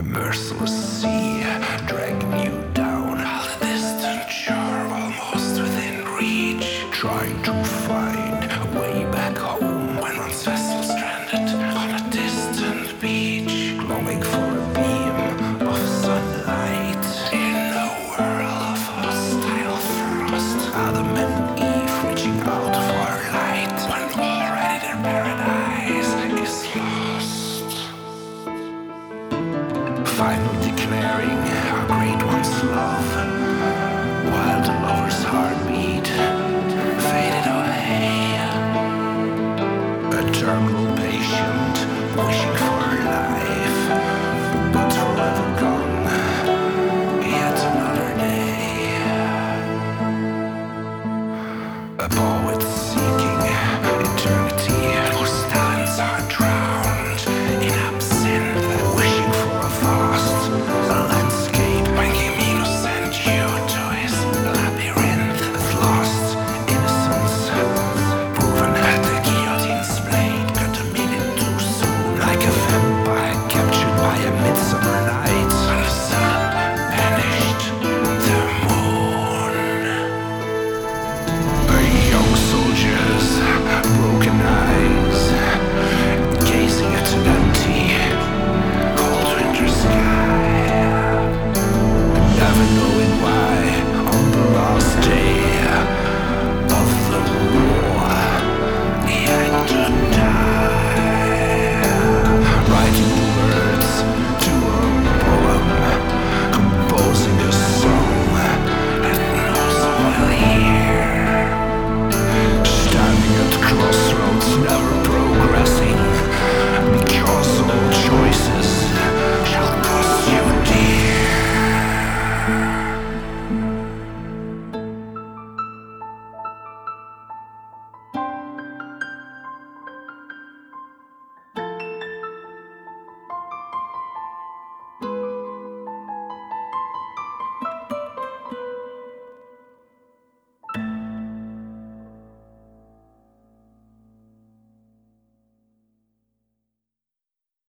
A merciless sea dragging you down the distant shore, almost within reach. Trying to find a way back home when one's vessel stranded on a distant beach. Longing for a beam of sunlight in a whirl of hostile frost. Adam and Eve reaching out for light when already their paradise is lost. Finally declaring our great one's love, while the lover's heartbeat